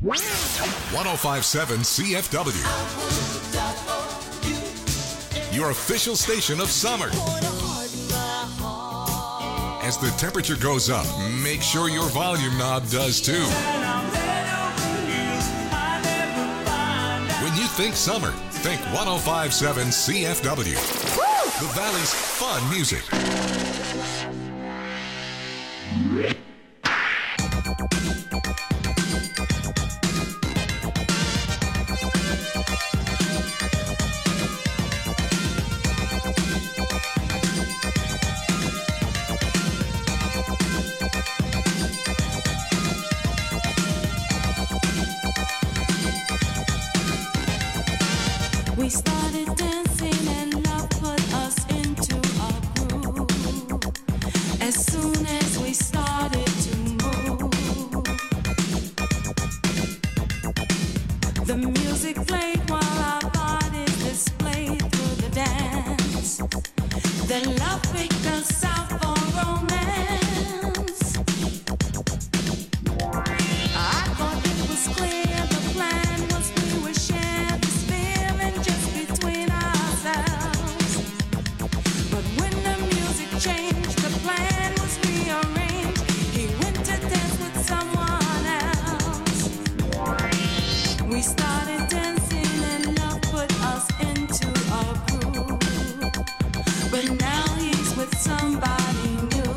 1057 CFW. Your official station of summer. As the temperature goes up, make sure your volume knob does too. When you think summer, think 1057 CFW. The Valley's fun music. We started dancing and love put us into a groove. As soon as we started to move, the music played while our bodies displayed through the dance. Then love picked us out for romance. I thought it was clear the plan was we would share this feeling just between ourselves. But when the music changed, the plan was rearranged. He went to dance with someone else. We started dancing and love put us into a groove. But now he's with somebody new.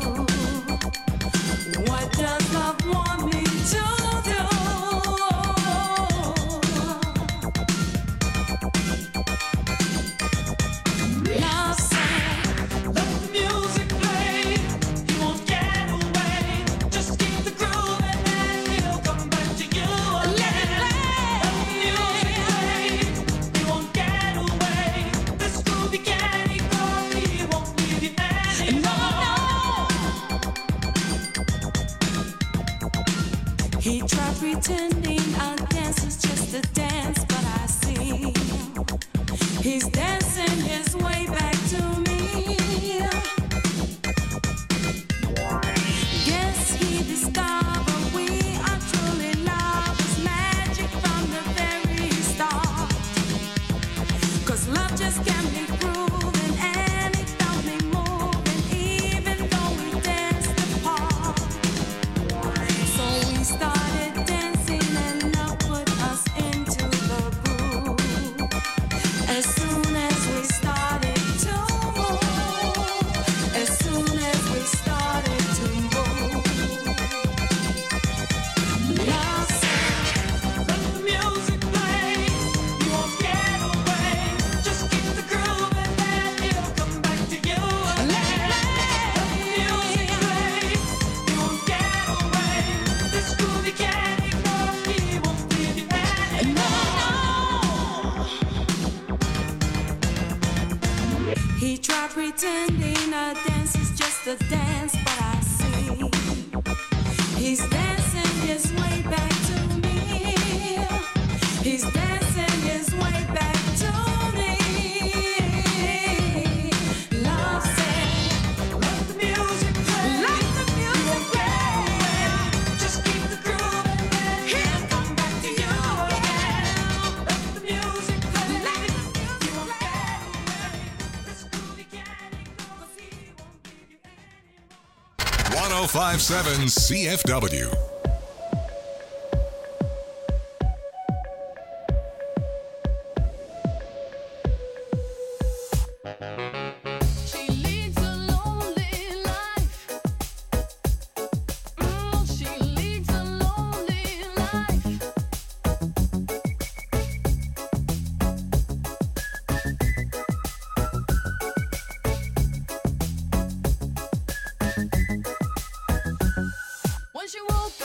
What does love want me to do? Love said, let the music play. He won't get away. Just keep the groove and then he'll come back to you again. Let the music play. He won't get away. This groovy candy club, he won't leave you anymore. He tried pretending our dance was just a dance, but I see he's dancing his way back to me. Guess he discovered we are truly lovers, magic from the very start. 'Cause love just can't be proven, and it felt me moving, even though we danced apart. So we started dancing and love put us into the groove. As soon as we started to move, as soon as we started to move, love said, let the music play. You won't get away. Just keep the groove and then he'll come back to you again. Let the music play. You won't get away. This groovy candy club, he won't leave you anymore. He tried pretending a dance is just a dance, but I see he's dancing his way back to me. He's dancing his way back to me. Love said, let the music play. Let the music play. Just keep the groove and then he'll come back to you again. Let the music play. Let the music play. This groovy candy club, he won't leave you anymore. 1057 CFW. She leads a lonely life. She leads a lonely life. When she woke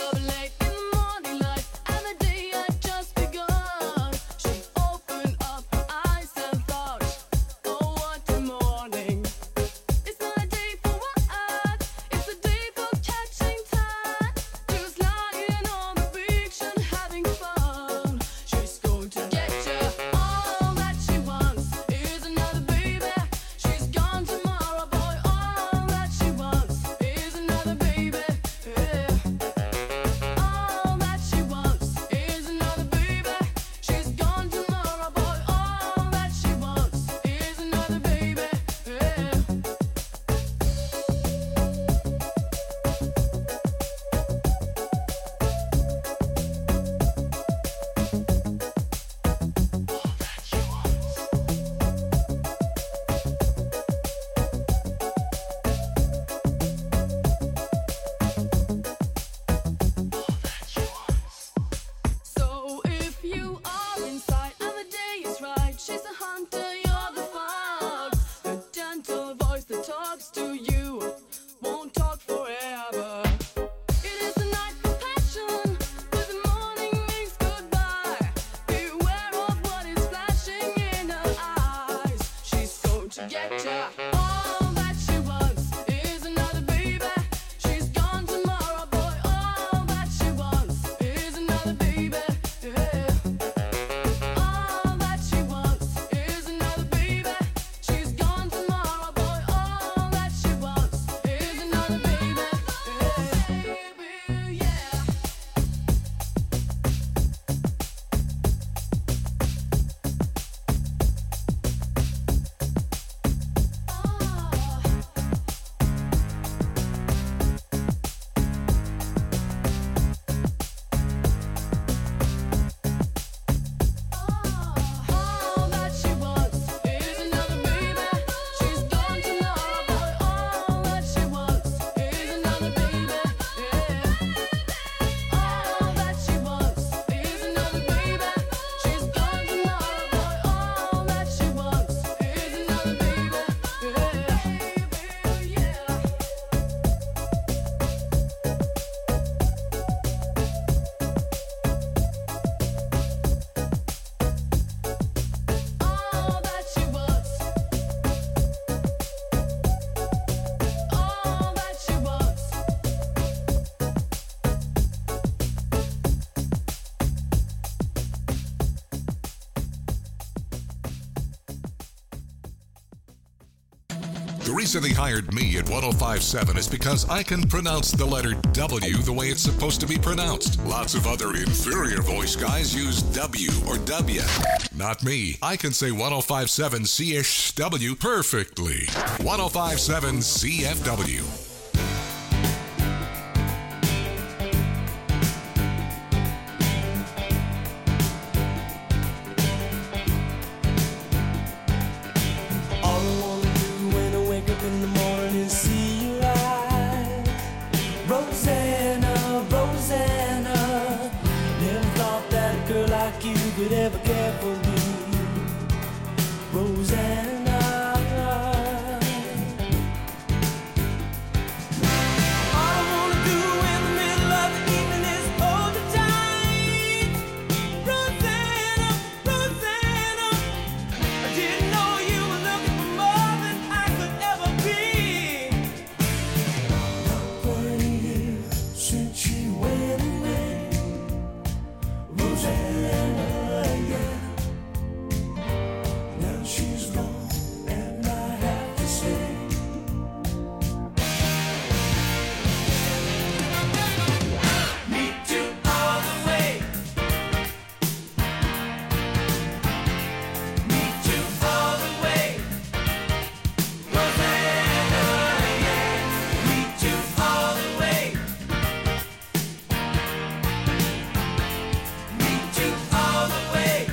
The reason they hired me at 1057 is because I can pronounce the letter W the way it's supposed to be pronounced. Lots of other inferior voice guys use W or W. Not me. I can say 1057 CSW perfectly. 1057 CFW. Could ever care for me, Rosanna. All I wanna do in the middle of the evening is hold you tight, Rosanna, Rosanna. I didn't know you were looking for more than I could ever be. Not 20 years since you went away, Rosanna. She's gone, and I have to say, meet you all the way. Meet you all the way. Rosanna, yeah. Meet you all the way. Meet you all the way.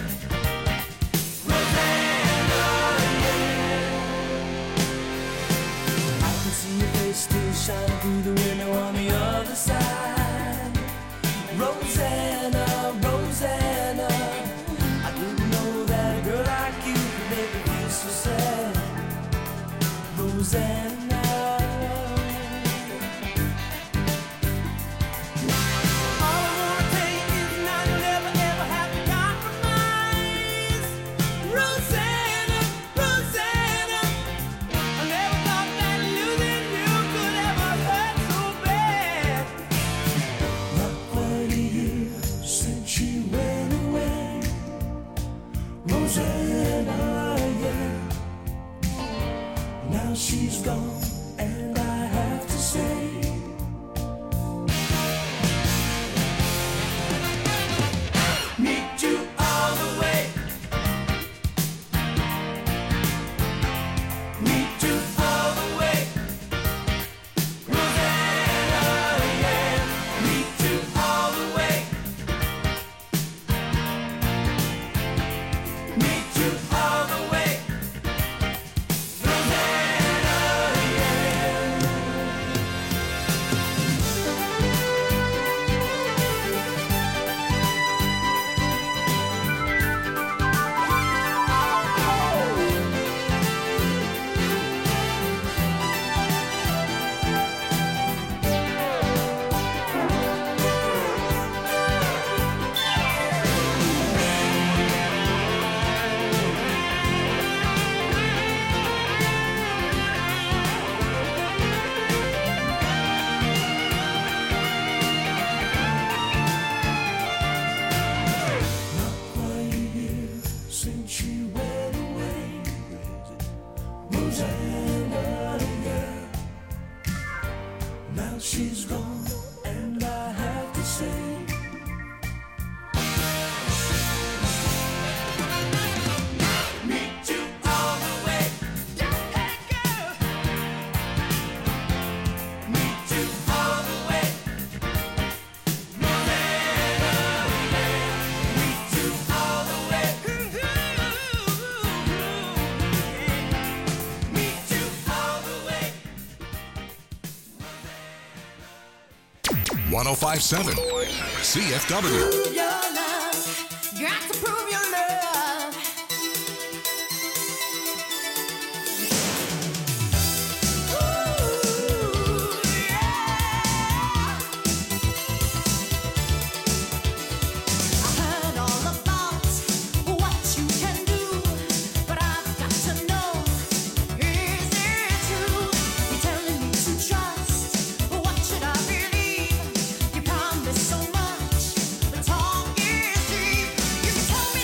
Still shining through the window on the other side. Rosanna, Rosanna, I didn't know that a girl like you could make me feel so sad. Rosanna. All I wanna tell you is now you'll never ever have to compromise. Rosanna, Rosanna, I never thought that losing you could ever hurt so bad. Not 20 years since you went away, Rosanna, yeah. Now she's gone, and I have to say, meet you all the way. Meet you all the way. Rosanna, yeah. Meet you all the way. Meet you all the way. Rosanna, yeah. Not 20 years since you went away, Rosanna, yeah. Now she's gone, and I have to say, meet you all the way. Don't let it go. Meet you all the way. Rosanna, yeah. Meet you all the way. Meet you all the way. 1057 CFW. Prove your love. Got to prove your love. Ooh, yeah. I heard all about what you can do, but I've got to know, is it true? You're telling me to trust, but what should I believe? You promise so much, but talk is cheap. You tell me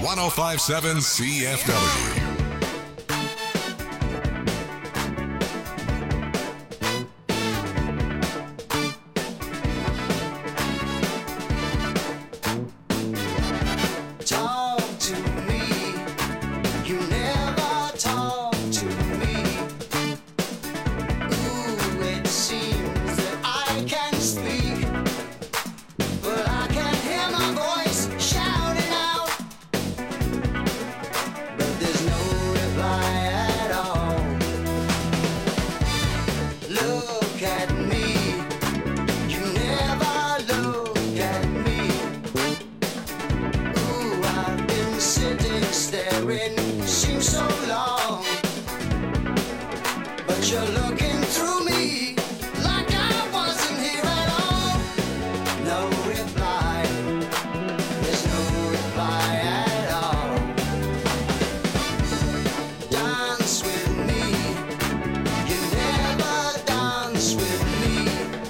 1057 CFW. Talk to me. You never talk to me. Ooh, it seems that I can speak, but I can't hear my voice shouting out. But there's no reply at all. Look at me. You never look at me. Ooh, I've been sitting staring, seems so long, but you're looking through me like I wasn't here at all. No reply, there's no reply at all. Dance with me, you never dance with me.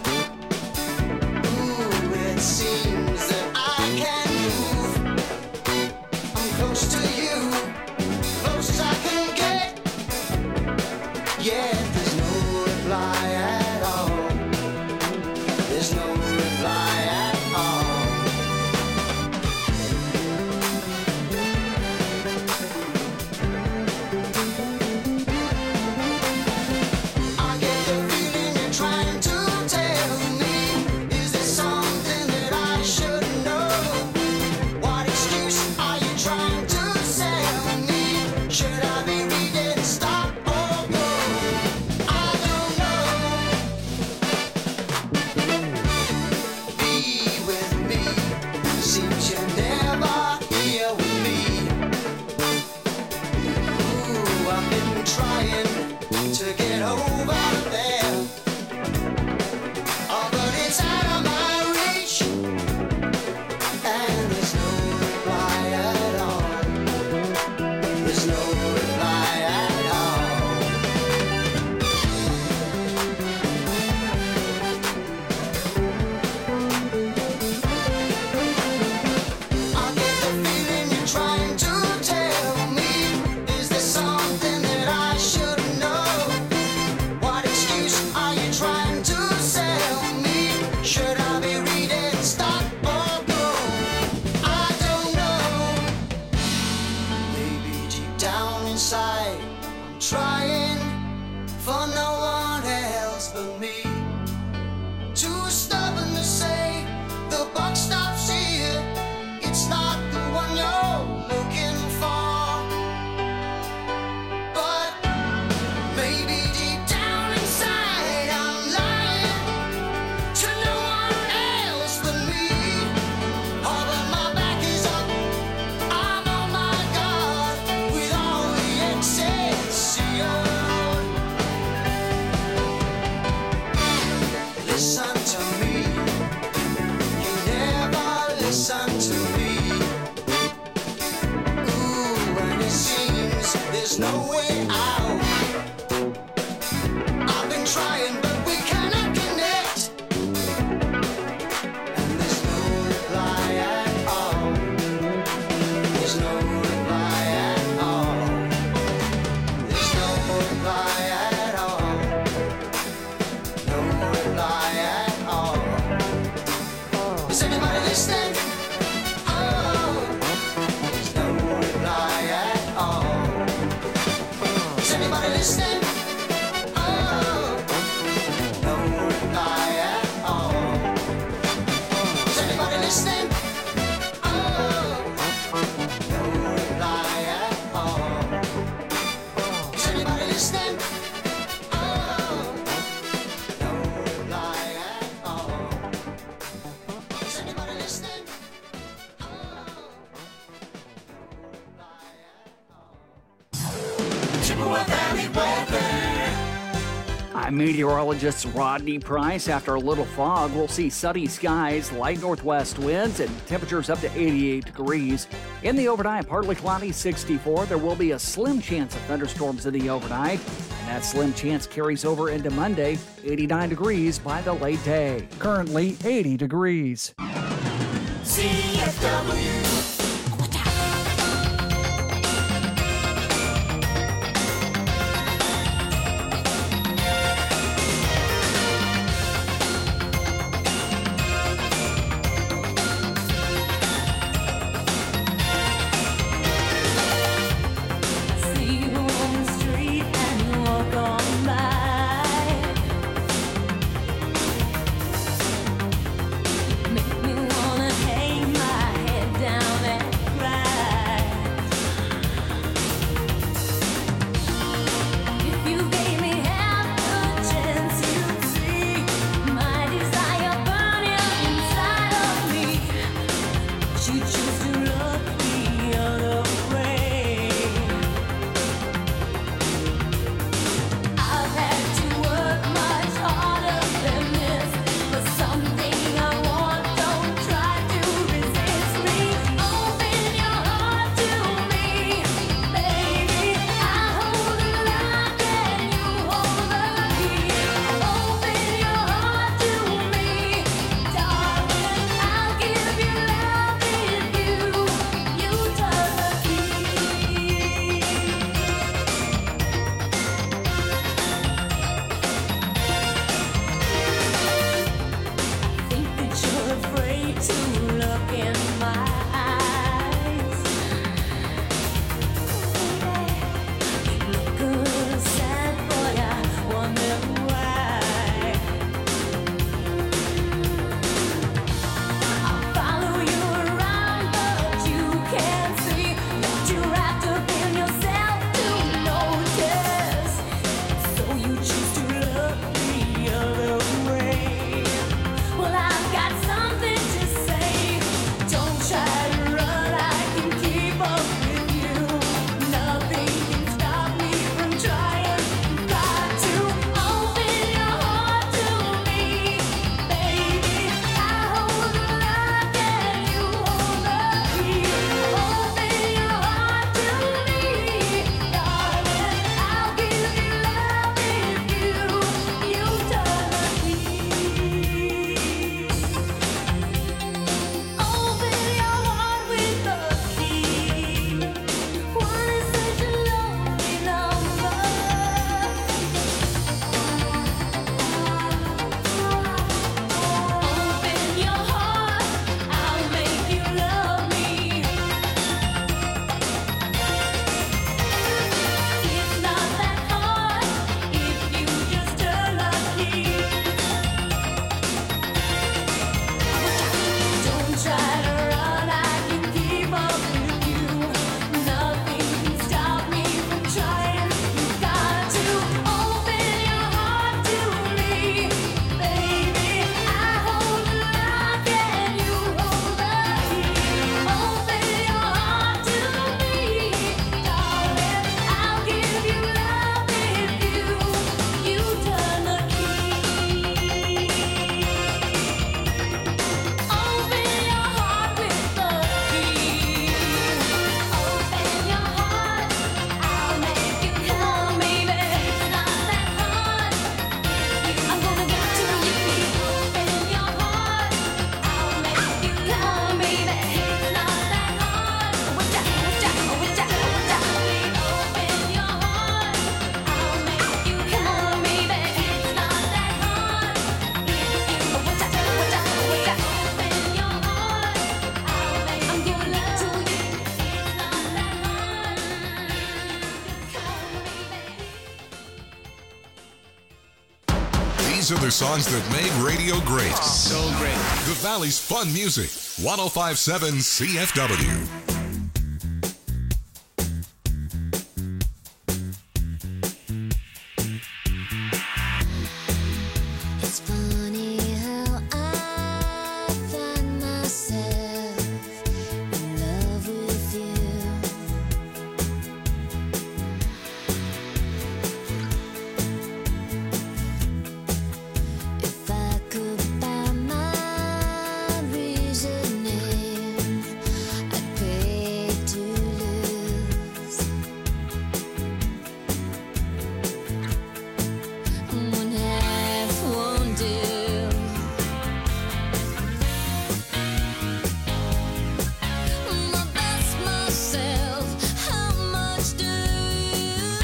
Ooh, it seems that I can move. I'm close to you, close as I can get. Yeah, there's no reply at all. There's no reply at all. I get the feeling you're trying to tell me. Is there something that I should know? What excuse are you trying to sell me? Should I be reading stop or go? I don't know. Be with me. Seems you're never here with me. Ooh, I've been trying to get over there. Oh, but it's out of my reach. And there's no reply at all. There's no reply at all. I get the feeling you're trying to tell me. Is there something that I should know? What excuse are you trying to sell me? Should I be reading stop or go? I don't know. Maybe deep down inside, I'm trying for no one else but me. Too stubborn to say the buck stops here. It's not the one you're looking for. But maybe deep down inside, I'm lying to no one else but me. Oh, but my back is up. I'm on my guard with all the Excelsior. Listen to me. You never listen to me. Ooh, and it seems there's no way out. I've been trying, but we cannot connect. And there's no reply at all. There's no reply at all. There's no reply at all. No reply at all. Is anybody listening? Oh, there's no reply at all. Is anybody listening? Oh, no reply at all. Is anybody listening? Oh, no reply at all. Is anybody listening? Oh, no reply at all. Is anybody listening? Oh, no reply at all. Chippewa Valley weather. I'm meteorologist Rodney Price. After a little fog, we'll see sunny skies, light northwest winds, and temperatures up to 88 degrees. In the overnight, partly cloudy, 64. There will be a slim chance of thunderstorms in the overnight, and that slim chance carries over into Monday, 89 degrees by the late day. Currently 80 degrees. CFW. These are the songs that made radio great. So great. The Valley's fun music. 1057 CFW. It's funny how I find myself in love with you. If I could buy my reasoning, I'd pay to lose. One half won't do. My best myself, how much do you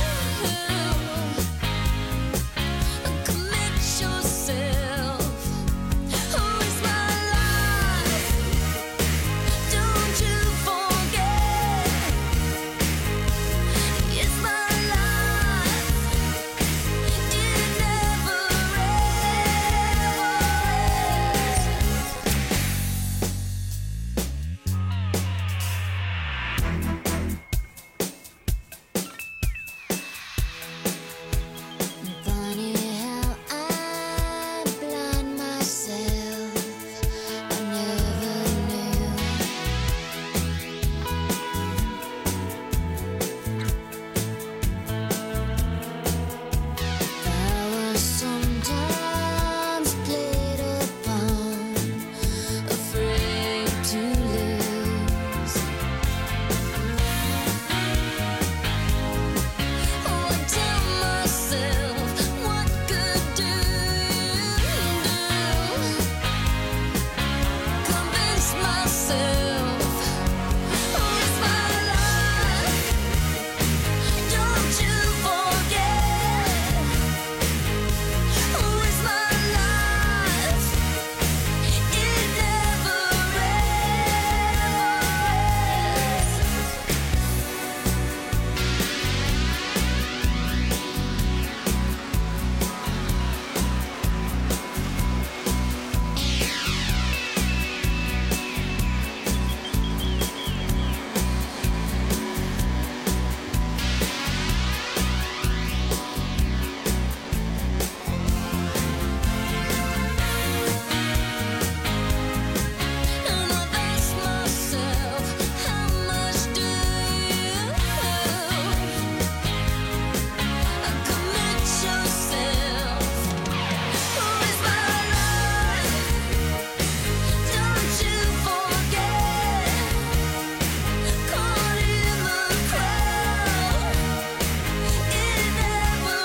commit yourself? Who is my life? Don't you forget, it's my life. It never Funny how I blind myself. I never knew. I was sometimes played upon, afraid to lose. Oh, I tell myself, what good do you do? Convince myself, oh, it's my life. Don't you forget, oh, it's my life. It never And I ask myself, how much do you commit yourself? Who is my life? Don't you forget, caught in the crowd. It never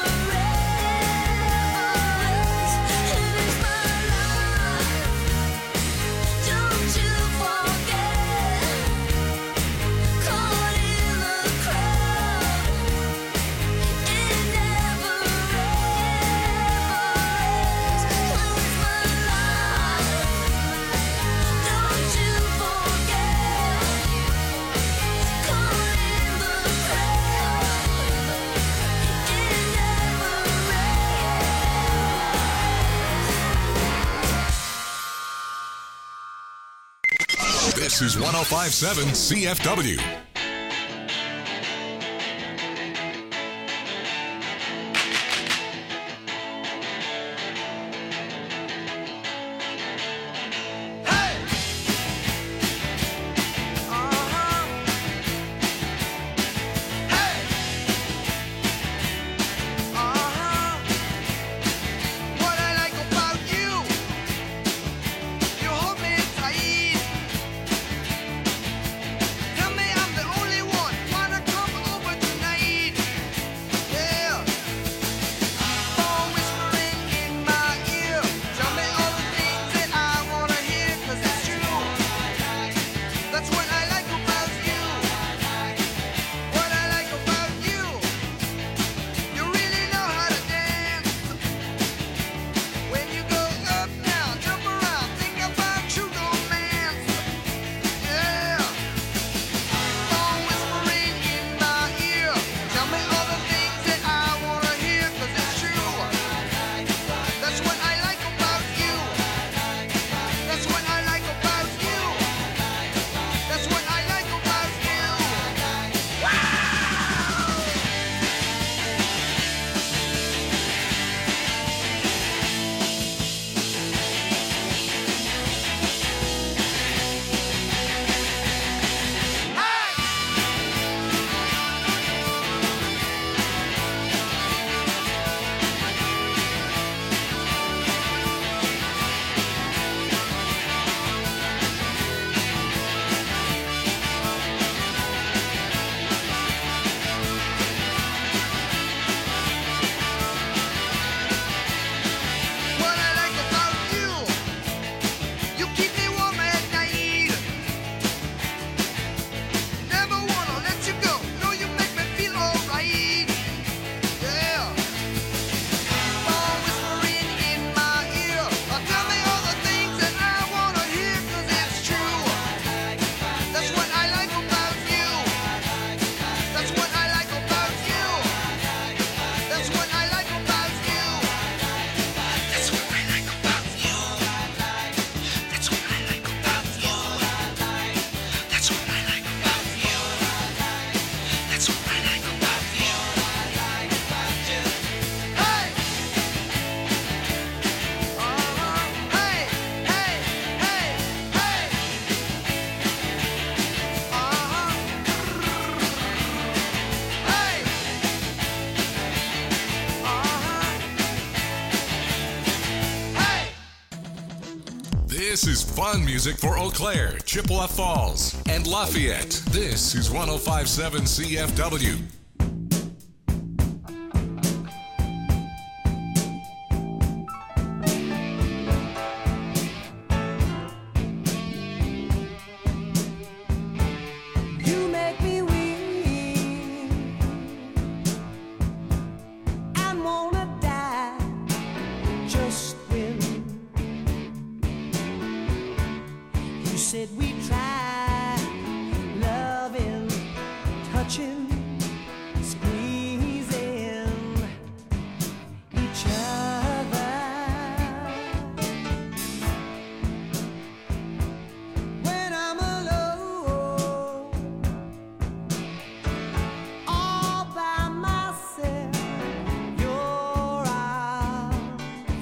ends. It is my life. Don't you forget, caught in the crowd. It never ends. Who is my life? Don't you forget, caught in the crowd. It never ends. This is 1057 CFW. What I like about you, you hold me tight. Tell me I'm the This is fun music for Eau Claire, Chippewa Falls, and Lafayette. This is 105.7 CFW. You make me weak and wanna die just when you said we try loving, touching, squeezing each other. When I'm alone, all by myself, your arms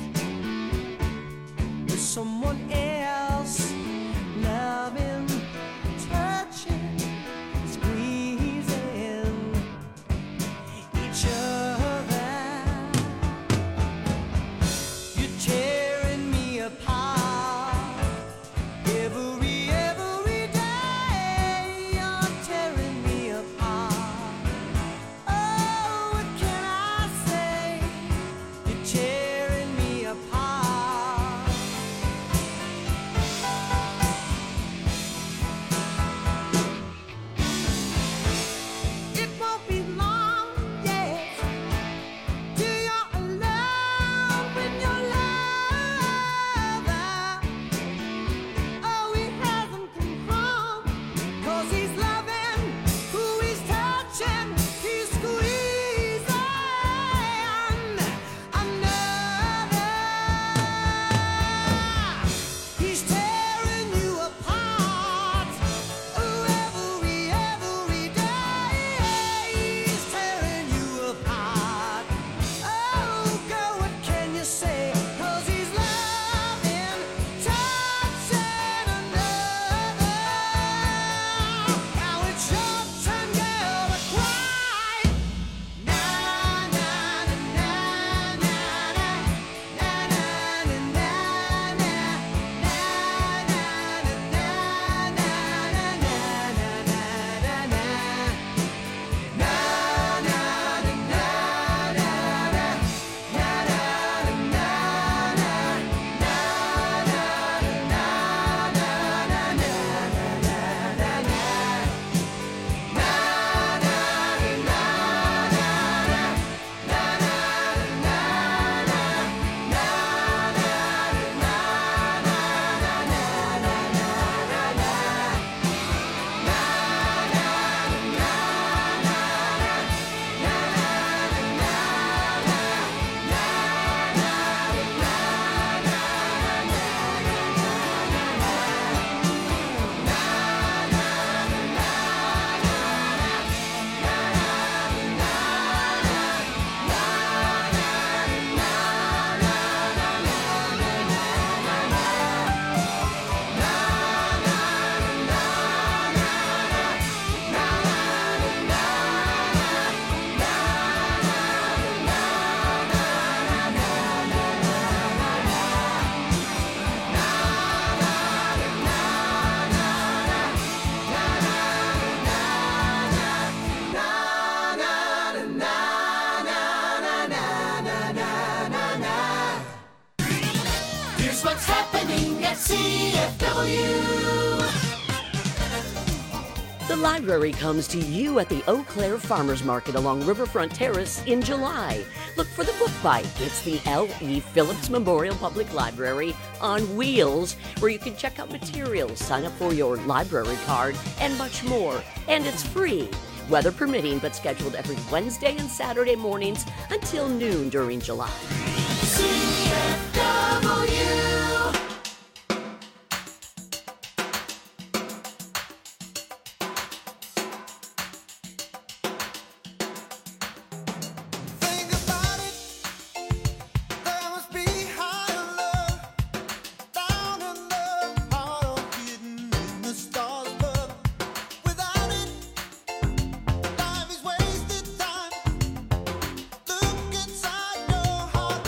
with someone else, loving, touching, squeezing each other. You're tearing me apart every day. You're tearing me apart. Oh, what can I say? You're tearing me apart. It won't be long yet till you're alone with your lover. Oh, he hasn't come home 'cause he's loving who he's touching. He's squeezing another. He's tearing you apart. Oh, every day. He's tearing you apart. Oh, girl, what can you say? 'Cause he's loving, touching another. Now it's your turn, girl, to cry. Na na na na na na na na na na na Here's what's happening at CFW. The library comes to you at the Eau Claire Farmers Market along Riverfront Terrace in July. Look for the Book Bite. It's the L.E. Phillips Memorial Public Library on wheels, where you can check out materials, sign up for your library card, and much more. And it's free, weather permitting, but scheduled every Wednesday and Saturday mornings until noon during July. CFW. Think about it. There must be higher love down in the heart of hidden in the stars above. Without it, life is wasted time. Look inside your heart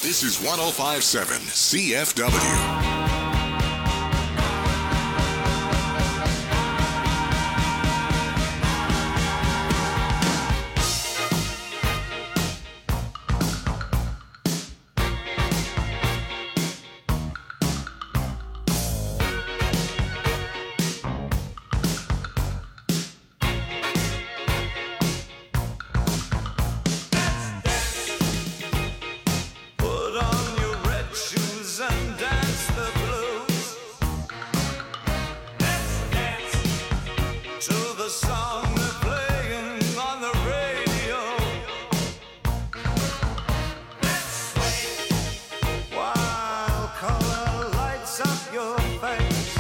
This is 1057 CFW. Put on your red shoes and dance the blues. Let's dance to the song they're playing on the radio. Let's sway while color lights up your face.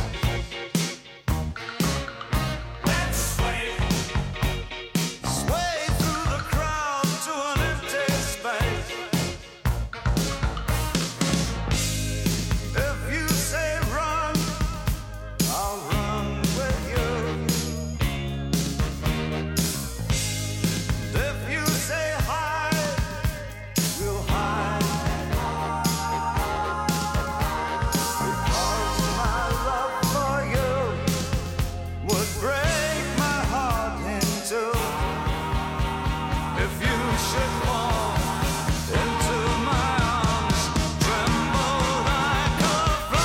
Let's sway, sway through the crowd to an empty space. If you say run, I'll run with you. If you say hide, we'll hide. Because my love for you would break my heart in two. If you should fall into my arms, tremble like a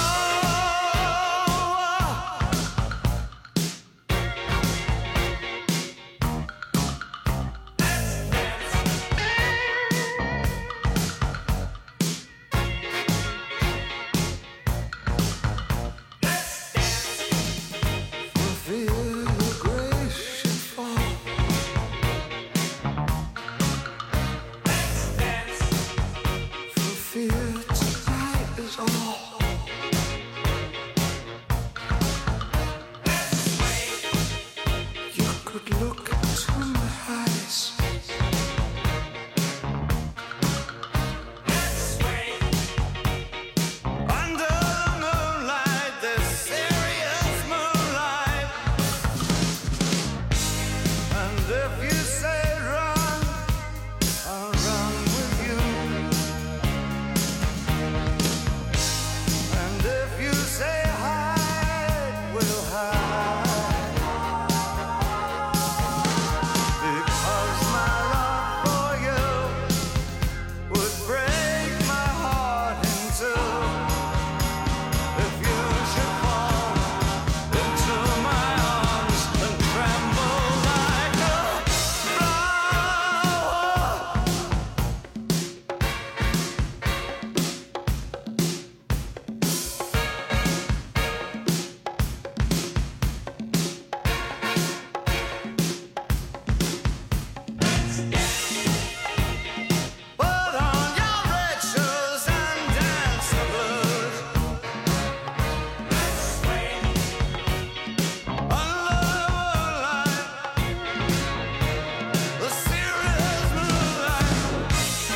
flower. For fear your grace should fall. For fear tonight is all. You could look into my eyes. Under the moonlight, this serious moonlight. And if you say run, I'll run with you. And if you say hide, we'll hide. Because my love for you would break my heart in two. If you should fall into my arms and tremble like a flower. Put on your red shoes and dance the blues. Under the moonlight, the serious moonlight.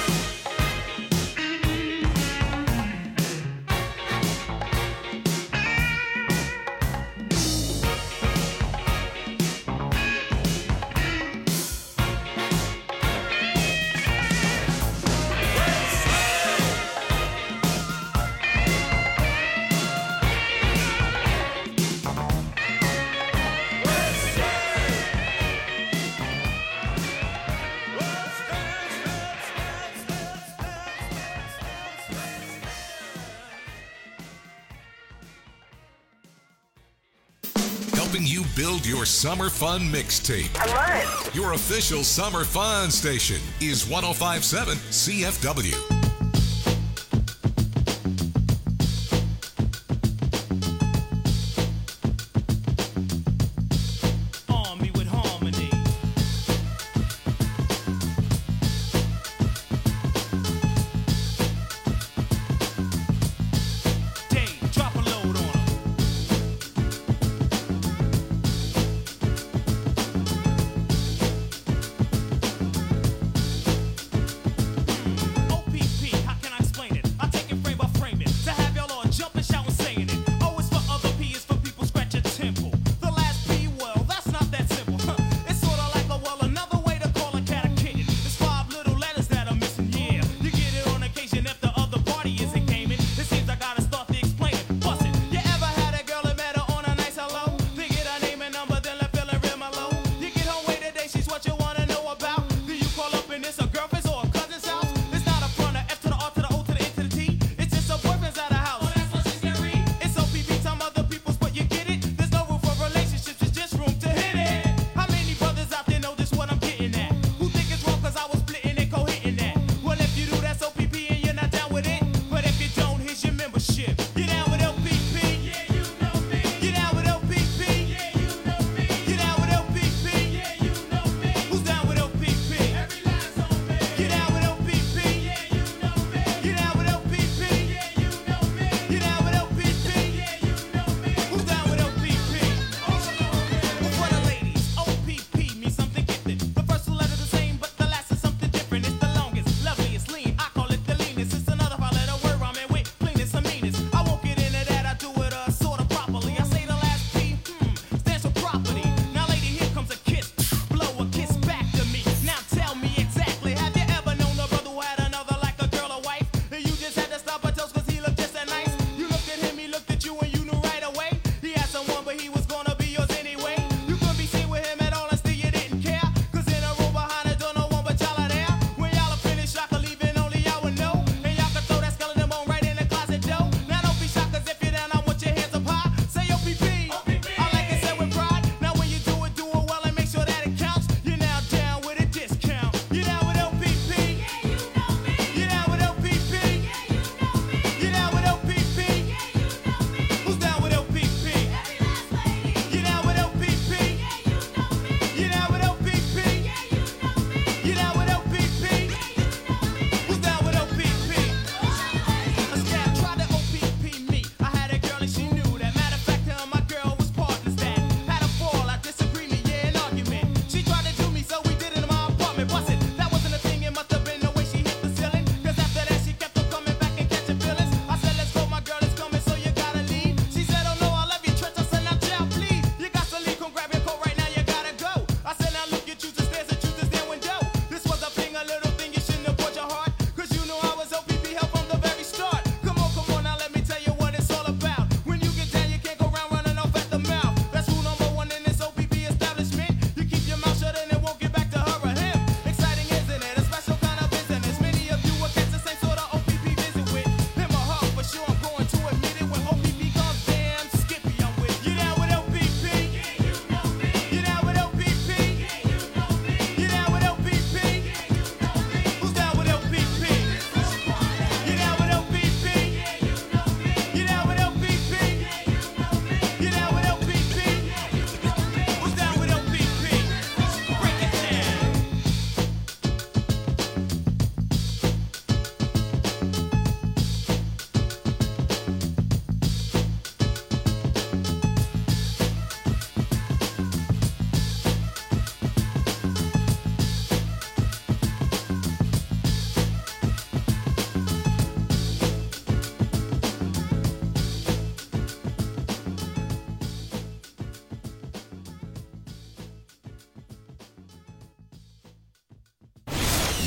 Helping you build your summer fun mixtape. I love it. Your official summer fun station is 1057 CFW. Army with harmony. Dave, drop a load on 'em. OP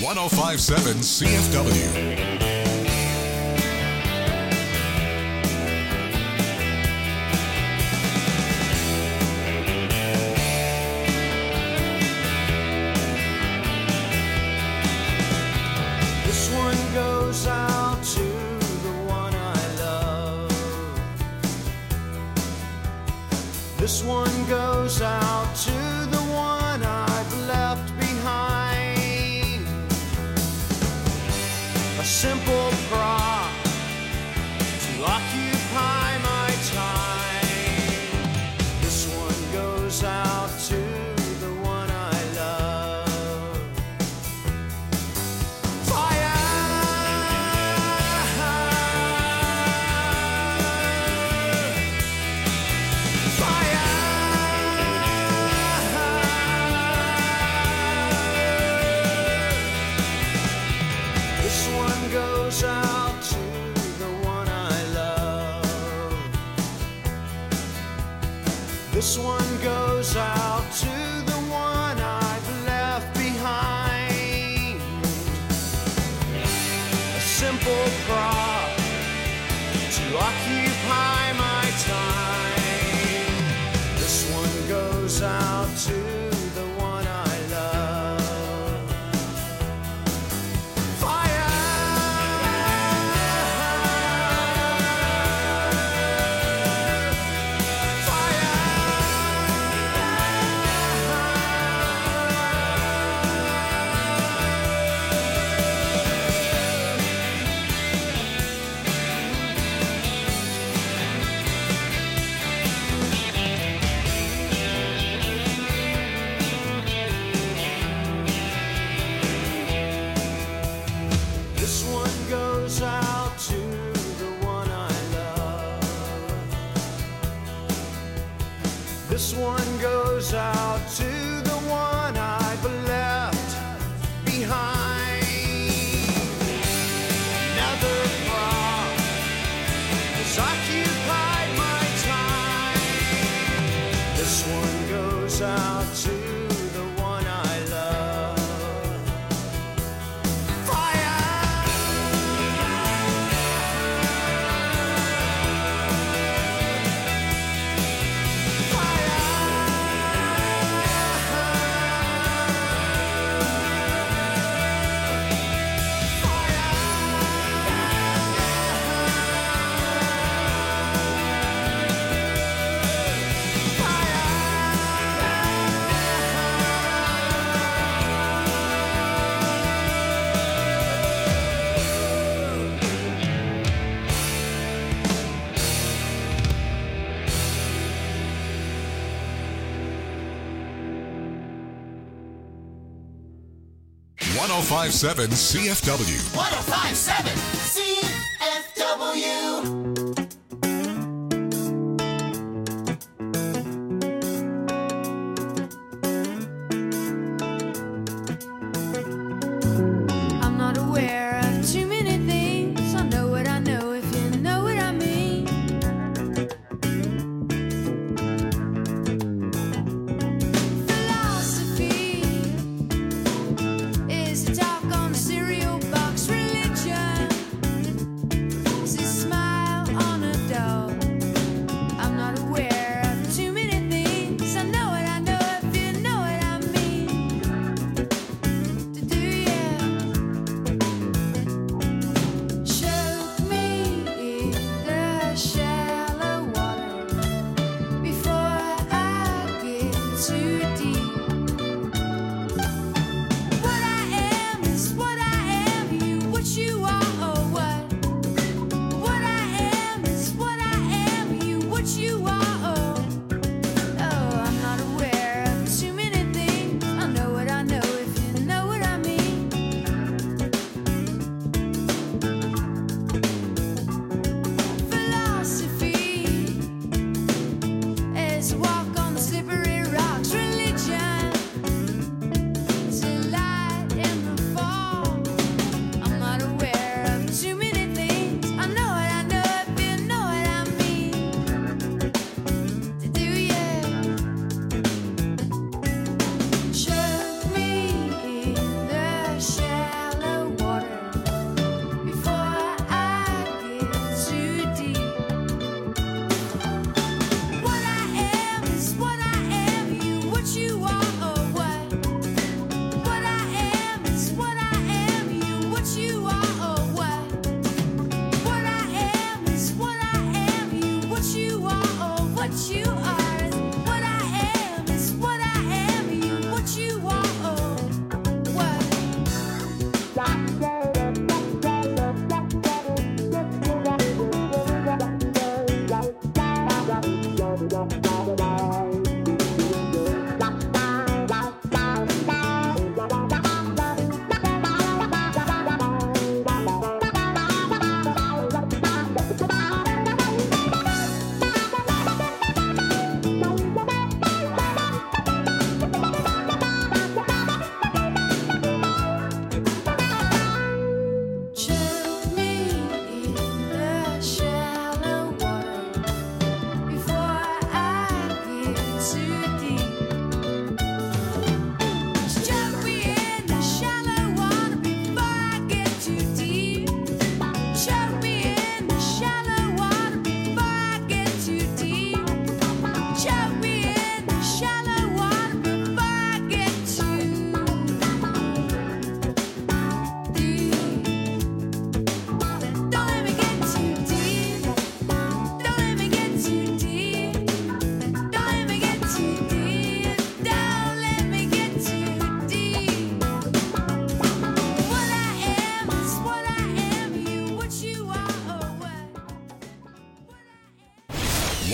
1057 CFW. This one goes out to the one I love. This one goes out to the one I've left behind. A simple prop to occupy my time. This one goes out to the one I love. Fire! This one goes out to the one I love. This one goes out to the one I've left behind. A simple prop to occupy my time. This one goes out to the one I love. Fire! This one goes out to the one I love. This one goes out to the one I've left behind. Another prop has occupied my time. This one goes out to the one I love. Fire! One 1057 CFW. 1057 CFW. I'm not aware of too many things. I know what I know, if you know what I mean. Philosophy is a talk on a cereal box religion.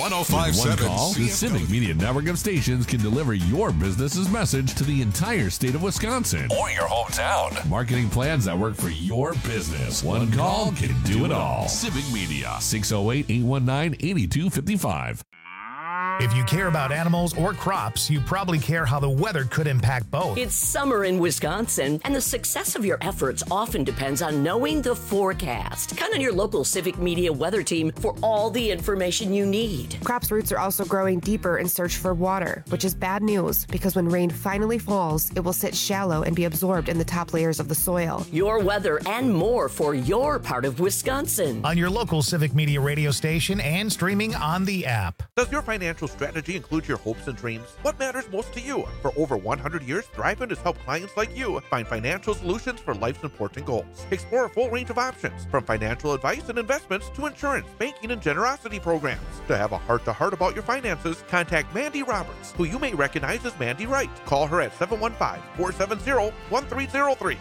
1057 One call, the Civic Media Network of stations can deliver your business's message to the entire state of Wisconsin or your hometown. Marketing plans that work for your business. One call can do it all. Civic Media, 608-819-8255. If you care about animals or crops, you probably care how the weather could impact both. It's summer in Wisconsin, and the success of your efforts often depends on knowing the forecast. Count on your local Civic Media weather team for all the information you need. Crops' roots are also growing deeper in search for water, which is bad news because when rain finally falls, it will sit shallow and be absorbed in the top layers of the soil. Your weather and more for your part of Wisconsin. On your local Civic Media radio station and streaming on the app. Does your financial strategy include your hopes and dreams? What matters most to you? For over 100 years, Thrivent has helped clients like you find financial solutions for life's important goals. Explore a full range of options, from financial advice and investments to insurance, banking, and generosity programs. To have a heart-to-heart about your finances, contact Mandy Roberts, who you may recognize as Mandy Wright. Call her at 715-470-1303.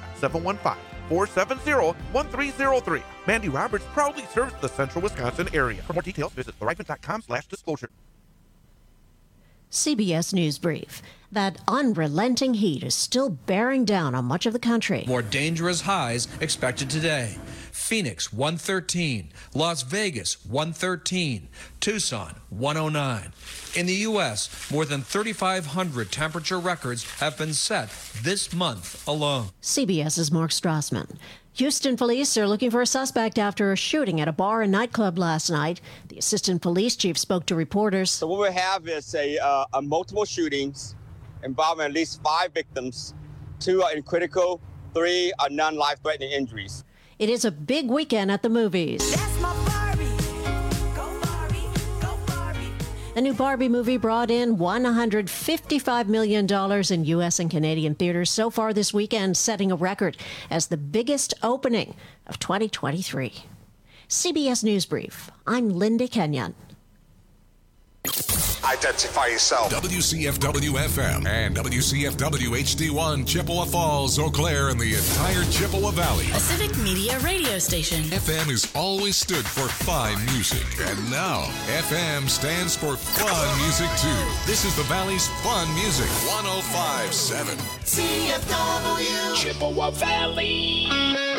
715-470-1303. Mandy Roberts proudly serves the central Wisconsin area. For more details, visit thrivent.com/disclosure. CBS News Brief. That unrelenting heat is still bearing down on much of the country. More dangerous highs expected today. Phoenix, 113. Las Vegas, 113. Tucson, 109. In the U.S., more than 3,500 temperature records have been set this month alone. CBS's Mark Strassman. Houston police are looking for a suspect after a shooting at a bar and nightclub last night. The assistant police chief spoke to reporters. So what we have is a multiple shootings involving at least 5 victims. 2 are in critical, 3 are non-life-threatening injuries. It is a big weekend at the movies. That's my Barbie. Go Barbie, go Barbie. The new Barbie movie brought in $155 million in U.S. and Canadian theaters so far this weekend, setting a record as the biggest opening of 2023. CBS News Brief. I'm Linda Kenyon. Identify yourself. WCFW-FM and WCFW-HD1, Chippewa Falls, Eau Claire, and the entire Chippewa Valley. A Civic Media radio station. FM has always stood for fine music. And now, FM stands for fun music, too. This is the Valley's fun music. 105.7. CFW. Chippewa Valley.